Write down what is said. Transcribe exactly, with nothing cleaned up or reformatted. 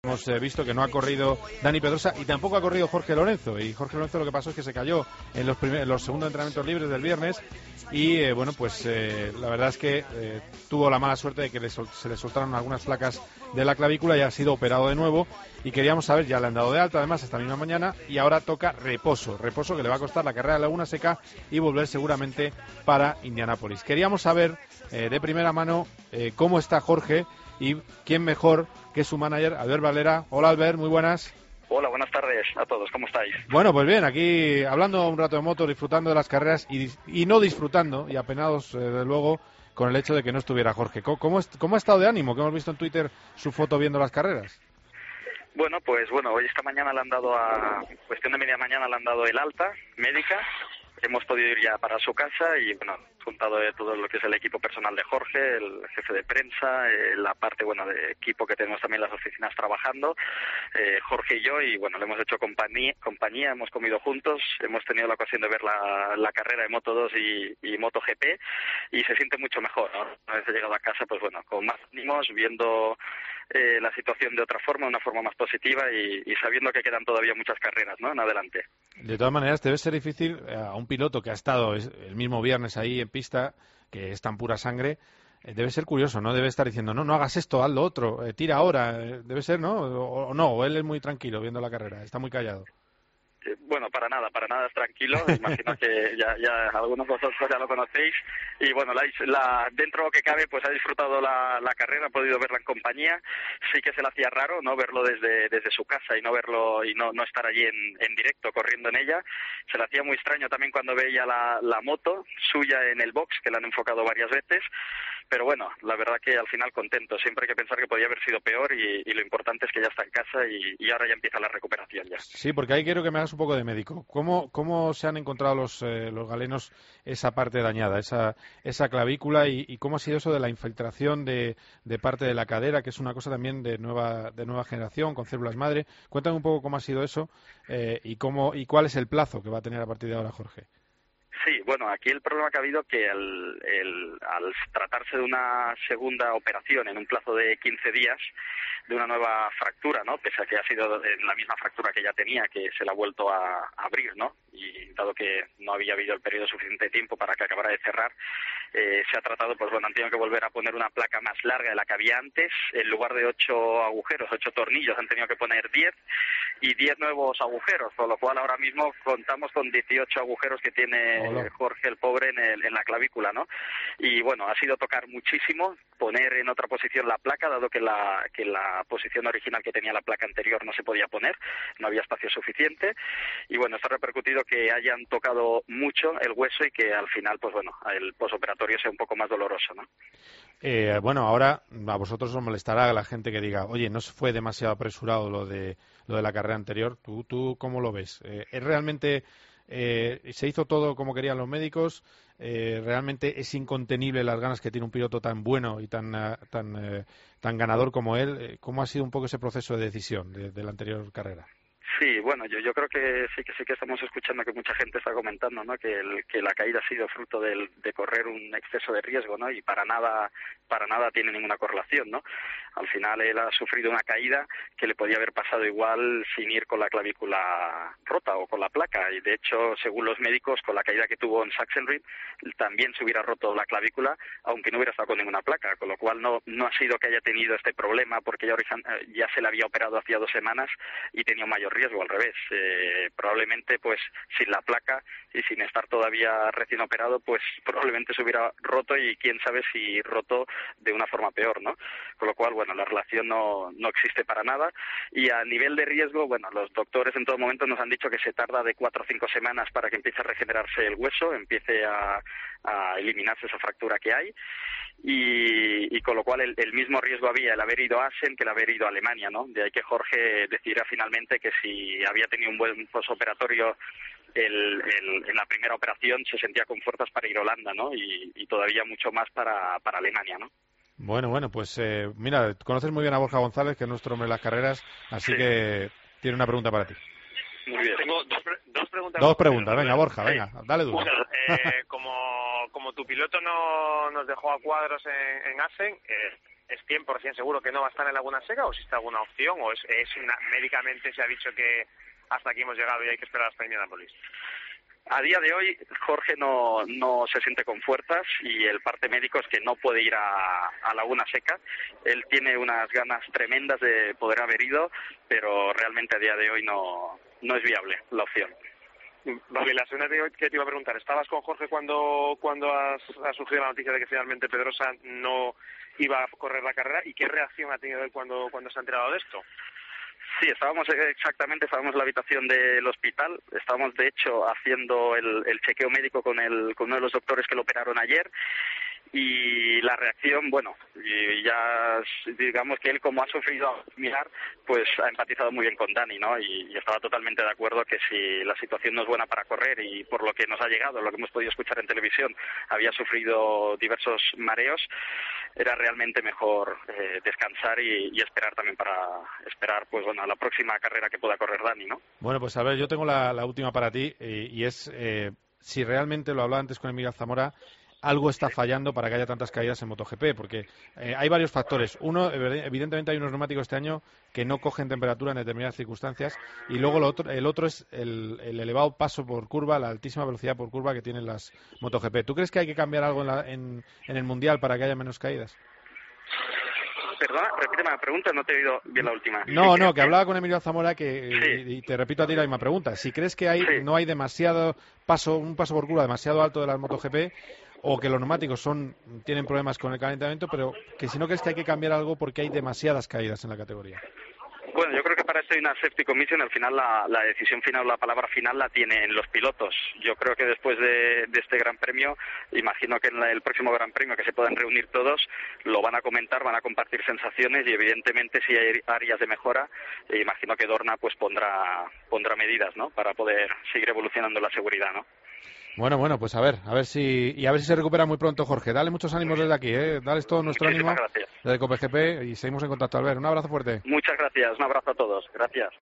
Hemos eh, visto que no ha corrido Dani Pedrosa y tampoco ha corrido Jorge Lorenzo. Y Jorge Lorenzo lo que pasó es que se cayó en los, primer, en los segundos entrenamientos libres del viernes y, eh, bueno, pues eh, la verdad es que eh, tuvo la mala suerte de que le sol, se le soltaron algunas placas de la clavícula y ha sido operado de nuevo. Y queríamos saber, ya le han dado de alta además esta misma mañana y ahora toca reposo. Reposo que le va a costar la carrera de Laguna Seca y volver seguramente para Indianápolis. Queríamos saber eh, de primera mano eh, cómo está Jorge y quién mejor que su manager, Albert Valera. Hola, Albert, muy buenas. Hola, buenas tardes a todos, ¿cómo estáis? Bueno, pues bien, aquí hablando un rato de moto, disfrutando de las carreras y, y no disfrutando, y apenados, eh, desde luego, con el hecho de que no estuviera Jorge. ¿Cómo, cómo, ¿Cómo ha estado de ánimo? Que hemos visto en Twitter su foto viendo las carreras. Bueno, pues bueno, hoy esta mañana le han dado a, cuestión de media mañana le han dado el alta médica. Hemos podido ir ya para su casa y, bueno, juntado de todo lo que es el equipo personal de Jorge, el jefe de prensa, eh, la parte, bueno, de equipo que tenemos también en las oficinas trabajando, eh, Jorge y yo, y, bueno, le hemos hecho compañía, compañía, hemos comido juntos, hemos tenido la ocasión de ver la, la carrera de Moto dos y, y MotoGP y se siente mucho mejor, ¿no? Una vez he llegado a casa, pues bueno, con más ánimos, viendo eh, la situación de otra forma, de una forma más positiva y, y sabiendo que quedan todavía muchas carreras, ¿no?, en adelante. De todas maneras, debe ser difícil a un piloto que ha estado el mismo viernes ahí en pista, que es tan pura sangre, debe ser curioso, ¿no? Debe estar diciendo, no, no hagas esto, haz lo otro, eh, tira ahora, eh, debe ser, ¿no? O, o no, o él es muy tranquilo viendo la carrera, está muy callado. Bueno, para nada, para nada es tranquilo. Imagino que ya, ya algunos de vosotros ya lo conocéis. Y bueno, la, la, dentro de lo que cabe, pues ha disfrutado la, la carrera, ha podido verla en compañía. Sí que se le hacía raro no verlo desde, desde su casa y no verlo y no, no estar allí en, en directo corriendo en ella. Se le hacía muy extraño también cuando veía la, la moto suya en el box, que la han enfocado varias veces. Pero bueno, la verdad que al final contento. Siempre hay que pensar que podía haber sido peor y, y lo importante es que ya está en casa y, y ahora ya empieza la recuperación ya. Sí, porque ahí quiero que me hagas un poco de médico. ¿Cómo, cómo se han encontrado los, eh, los galenos esa parte dañada, esa, esa clavícula y, y cómo ha sido eso de la infiltración de, de parte de la cadera, que es una cosa también de nueva, de nueva generación, con células madre? Cuéntame un poco cómo ha sido eso eh, y, cómo, y cuál es el plazo que va a tener a partir de ahora Jorge. Sí, bueno, aquí el problema que ha habido que el, el, al tratarse de una segunda operación en un plazo de quince días, de una nueva fractura, ¿no?, pese a que ha sido la misma fractura que ya tenía, que se la ha vuelto a abrir, ¿no?, y dado que no había habido el periodo suficiente de tiempo para que acabara de cerrar, eh, se ha tratado, pues bueno, han tenido que volver a poner una placa más larga de la que había antes. En lugar de ocho agujeros, ocho tornillos, han tenido que poner diez y diez nuevos agujeros, con lo cual ahora mismo contamos con dieciocho agujeros que tiene Hola. Jorge el pobre en, el, en la clavícula, ¿no? Y bueno, ha sido tocar muchísimo, poner en otra posición la placa, dado que la, que la posición original que tenía la placa anterior no se podía poner, no había espacio suficiente, y bueno, esto ha repercutido que hayan tocado mucho el hueso y que al final, pues bueno, el posoperatorio sea un poco más doloroso, ¿no? Eh, bueno, ahora a vosotros os molestará la gente que diga, oye, no fue demasiado apresurado lo de lo de la carrera anterior. ¿Tú, tú cómo lo ves? Eh, ¿Es realmente eh, se hizo todo como querían los médicos? Eh, ¿Realmente es incontenible las ganas que tiene un piloto tan bueno y tan uh, tan uh, tan ganador como él? ¿Cómo ha sido un poco ese proceso de decisión de, de la anterior carrera? Sí, bueno, yo yo creo que sí que sí que estamos escuchando que mucha gente está comentando, ¿no?, que el, que la caída ha sido fruto del, de correr un exceso de riesgo, ¿no?, y para nada para nada tiene ninguna correlación, ¿no? Al final él ha sufrido una caída que le podía haber pasado igual sin ir con la clavícula rota o con la placa, y de hecho, según los médicos, con la caída que tuvo en Sachsenring también se hubiera roto la clavícula, aunque no hubiera estado con ninguna placa, con lo cual no no ha sido que haya tenido este problema porque ya, ya se le había operado hacía dos semanas y tenía un mayor riesgo, al revés, eh, probablemente pues sin la placa y sin estar todavía recién operado, pues probablemente se hubiera roto y quién sabe si roto de una forma peor, ¿no? Con lo cual, bueno, la relación no, no existe para nada y a nivel de riesgo, bueno, los doctores en todo momento nos han dicho que se tarda de cuatro o cinco semanas para que empiece a regenerarse el hueso, empiece a, a eliminarse esa fractura que hay. Y, y con lo cual el, el mismo riesgo había el haber ido a Assen que el haber ido a Alemania, ¿no? De ahí que Jorge decidiera finalmente que si había tenido un buen posoperatorio el, el, en la primera operación se sentía con fuerzas para ir a Holanda, ¿no? Y, y todavía mucho más para, para Alemania, ¿no? Bueno, bueno, pues eh, mira, conoces muy bien a Borja González, que es nuestro hombre de las carreras, así sí. que tiene una pregunta para ti. Muy bien. Tengo dos, pre dos preguntas. Dos preguntas, venga, Borja, sí. venga, dale duro. Una, eh, como, como tu piloto no nos dejó a cuadros en, en Assen, eh, ¿es cien por ciento seguro que no va a estar en Laguna Seca o existe alguna opción o es, es una, médicamente se ha dicho que hasta aquí hemos llegado y hay que esperar hasta Indianápolis? A día de hoy, Jorge no, no se siente con fuerzas y el parte médico es que no puede ir a, a Laguna Seca. Él tiene unas ganas tremendas de poder haber ido, pero realmente a día de hoy no, no es viable la opción. Vale, la segunda que te iba a preguntar, ¿estabas con Jorge cuando cuando has, has surgido la noticia de que finalmente Pedrosa no iba a correr la carrera? ¿Y qué reacción ha tenido él cuando, cuando se ha enterado de esto? Sí, estábamos exactamente, estábamos en la habitación del hospital, estábamos de hecho haciendo el, el chequeo médico con, el, con uno de los doctores que lo operaron ayer y la reacción, bueno, y ya digamos que él como ha sufrido similar, pues ha empatizado muy bien con Dani, ¿no? Y, y estaba totalmente de acuerdo que si la situación no es buena para correr y por lo que nos ha llegado, lo que hemos podido escuchar en televisión, había sufrido diversos mareos, era realmente mejor eh, descansar y, y esperar también para esperar, pues bueno, a la próxima carrera que pueda correr Dani, ¿no? Bueno, pues a ver, yo tengo la, la última para ti eh, y es eh, si realmente, lo hablaba antes con Emilio Zamora, algo está fallando para que haya tantas caídas en MotoGP, porque eh, hay varios factores. Uno, evidentemente hay unos neumáticos este año que no cogen temperatura en determinadas circunstancias, y luego lo otro, el otro es el, el elevado paso por curva, la altísima velocidad por curva que tienen las MotoGP. ¿Tú crees que hay que cambiar algo en, la, en, en el Mundial para que haya menos caídas? Perdona, repíteme la pregunta, no te he oído bien la última. No, sí, no, que, que hablaba con Emilio Zamora que, sí. y, y te repito a ti la misma pregunta. Si crees que hay, sí. no hay demasiado paso, un paso por curva demasiado alto de las MotoGP, o que los neumáticos son tienen problemas con el calentamiento, pero que si no crees que hay que cambiar algo porque hay demasiadas caídas en la categoría. Bueno, yo creo que para esto hay una safety commission, al final la, la decisión final, la palabra final la tienen los pilotos. Yo creo que después de, de este Gran Premio, imagino que en la, el próximo Gran Premio que se puedan reunir todos, lo van a comentar, van a compartir sensaciones y evidentemente si hay áreas de mejora, eh, imagino que Dorna pues pondrá pondrá medidas, ¿no? Para poder seguir evolucionando la seguridad, ¿no? Bueno, bueno, pues a ver, a ver si y a ver si se recupera muy pronto, Jorge. Dale muchos ánimos desde aquí, ¿eh? Dale todo nuestro Muchísimas ánimo gracias. desde COPEGP y seguimos en contacto, Albert. Un abrazo fuerte. Muchas gracias, un abrazo a todos. Gracias.